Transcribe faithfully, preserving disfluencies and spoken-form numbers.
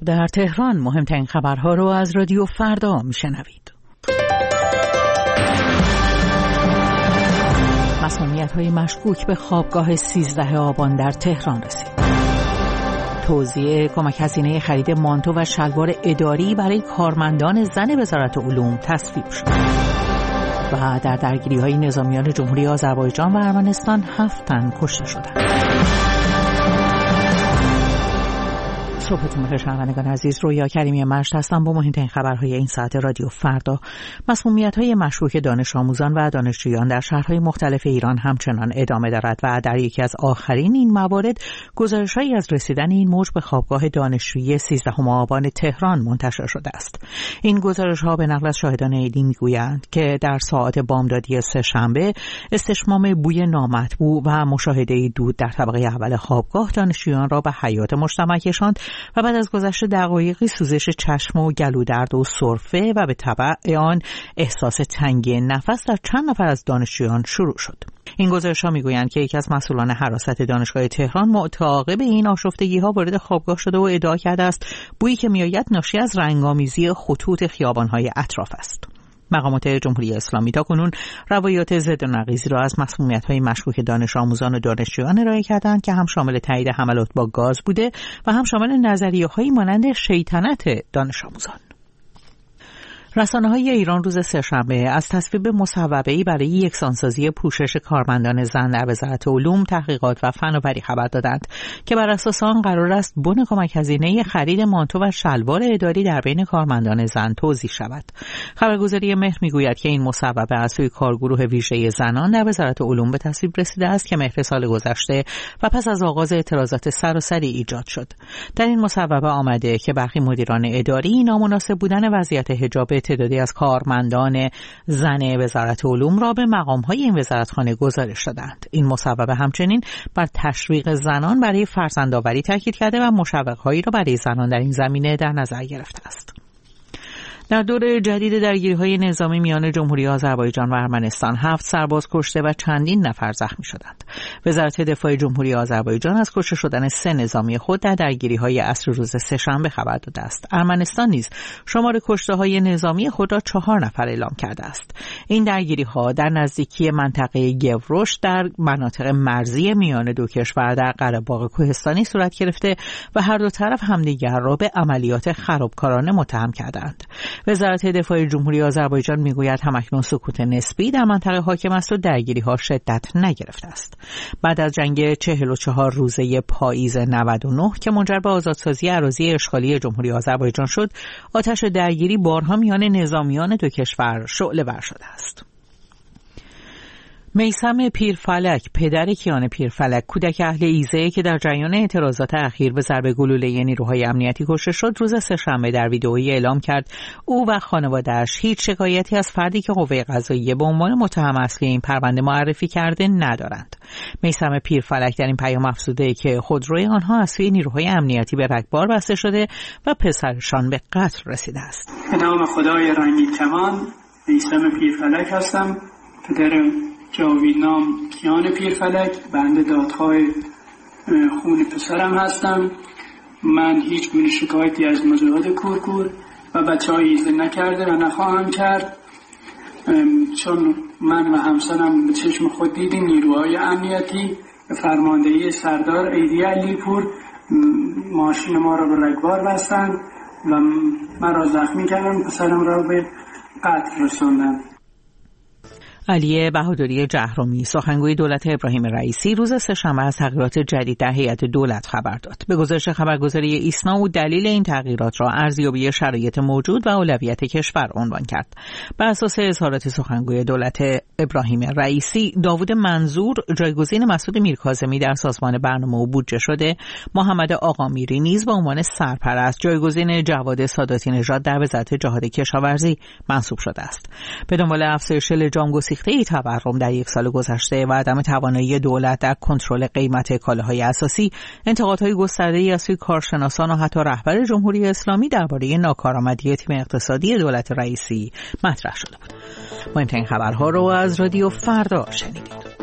در تهران مهمترین خبرها رو از رادیو فردا میشنوید. مسمومیت‌های مشکوک به خوابگاه سیزده آبان در تهران رسید. توزیع کمک هزینه خرید مانتو و شلوار اداری برای کارمندان زن وزارت علوم تصویب شد. و در درگیری‌های نظامیان جمهوری آذربایجان و ارمنستان هفت تن کشته شدند. صبحتون بخیر شنوندگان عزیز، رویا کریمی مشت هستم با مهمترین خبرهای این ساعت رادیو فردا. مسمومیت‌های مشکوک دانش آموزان و دانشجویان در شهرهای مختلف ایران همچنان ادامه دارد و در یکی از آخرین این موارد گزارش‌هایی از رسیدن این موج به خوابگاه دانشجویی سیزدهم آبان تهران منتشر شده است. این گزارش‌ها به نقل از شاهدان عینی می‌گویند که در ساعات بامدادی سه‌شنبه استشمام بوی نامطبوع و مشاهده دود در طبقه اول خوابگاه دانشجویان را به حیاط مجتمع کشاند و بعد از گذشت دقایقی سوزش چشم و گلودرد و سرفه و به تبع آن احساس تنگی نفس در چند نفر از دانشجویان شروع شد. این گزارش‌ها می‌گویند که یکی از مسئولان حراست دانشگاه تهران متعاقب این آشفتگی‌ها وارد خوابگاه شده و ادعا کرده است بویی که می‌آید ناشی از رنگ‌آمیزی خطوط خیابان‌های اطراف است. مقامات جمهوری اسلامی تاکنون روایات ضد و نقیضی را از مسمومیت‌های مشکوک دانش آموزان و دانشجویان ارائه کردند که هم شامل تایید حملات با گاز بوده و هم شامل نظریه‌هایی مانند شیطنت دانش آموزان. رسانه‌های ایران روز سه‌شنبه از تصویب مصوبه‌ای برای یکسانسازی پوشش کارمندان زن در وزارت علوم، تحقیقات و فناوری خبر دادند که بر اساس آن قرار است بن کمک هزینه خرید مانتو و شلوار اداری در بین کارمندان زن توزیع شود. خبرگزاری مهر می‌گوید که این مصوبه از سوی کارگروه ویژه زنان در وزارت علوم به تصویب رسیده است که مهر سال گذشته و پس از آغاز اعتراضات سراسری ایجاد شد. در این مصوبه آمده که برخی مدیران اداری نامناسب بودن وضعیت حجاب تعدادی از کارمندان زن وزارت علوم را به مقام‌های این وزارتخانه گزارش دادند. این مصوبه همچنین بر تشویق زنان برای فرزندآوری تاکید کرده و مشوق‌هایی را برای زنان در این زمینه در نظر گرفته است. در دور جدید درگیری‌های نظامی میان جمهوری آذربایجان و ارمنستان هفت سرباز کشته و چندین نفر زخمی شدند. وزارت دفاع جمهوری آذربایجان از کشته شدن سه نظامی خود در درگیری‌های عصر روز سه‌شنبه خبر داده است. ارمنستان نیز شمار کشته‌های نظامی خود را چهار نفر اعلام کرده است. این درگیری‌ها در نزدیکی منطقه گوروش در مناطق مرزی میان دو کشور در قره‌باغ کوهستانی صورت گرفته و هر دو طرف همدیگر را به عملیات خرابکارانه متهم کردند. وزارت دفاع جمهوری آذربایجان میگوید همکنون سکوت نسبی در منطقه حاکم است و درگیری‌ها شدت نگرفته است. بعد از جنگ چهل و چهار روزه پاییز نود و نه که منجر به آزادسازی اراضی اشغالی جمهوری آذربایجان شد، آتش درگیری بارها میان نظامیان دو کشور شعله‌ور شده است. میثم پیرفلک، پدر کیان پیرفلک، کودک اهل ایزه که در جریان اعتراضات اخیر به ضرب گلوله نیروهای امنیتی کشته شد، روز سه‌شنبه در ویدئویی اعلام کرد او و خانواده‌اش هیچ شکایتی از فردی که قوه قضاییه به عنوان متهم اصلی این پرونده معرفی کرده ندارند. میثم پیرفلک در این پیام افزوده که خودروی آنها از سوی نیروهای امنیتی به رگبار بسته شده و پسرشان به قتل رسیده است. به نام خدای رنگین کمان، میثم پیرفلک هستم، پدر جاویدنام کیان پیرفلک، بنده دادخواه خون پسرم هستم. من هیچ گونه شکایتی از مجاهد کورکور و بچه های ایزه نکرده و نخواهم کرد، چون من و همسرم به چشم خود دیدیم نیروهای امنیتی به فرماندهی سردار ایدی علیپور ماشین ما را به رگبار بستند و من را زخمی کردن، پسرم را به قتل رساندند. علی بهادری جهرومی، سخنگوی دولت ابراهیم رئیسی، روز سه‌شنبه از تغییرات جدید در هیئت دولت خبر داد. به گزارش خبرگزاری ایسنا او دلیل این تغییرات را ارزیابی شرایط موجود و اولویت کشور عنوان کرد. بر اساس اظهارات سخنگوی دولت ابراهیم رئیسی، داوود منظور جایگزین مسعود میرکاظمی در سازمان برنامه و بودجه شده، محمد آقامیری نیز به عنوان سرپرست جایگزین جواد ساداتی نژاد در وزارت جهاد کشاورزی منصوب شده است. به دنبال افزایش لجام گسیخته تورم در یک سال گذشته و عدم توانایی دولت در کنترل قیمت کالاهای اساسی، انتقادهای گسترده‌ای از سوی کارشناسان و حتی رهبر جمهوری اسلامی درباره ناکارآمدی تیم اقتصادی دولت رئیسی مطرح شده بود. مهمترین خبرها رو از رادیو فردا شنیدید.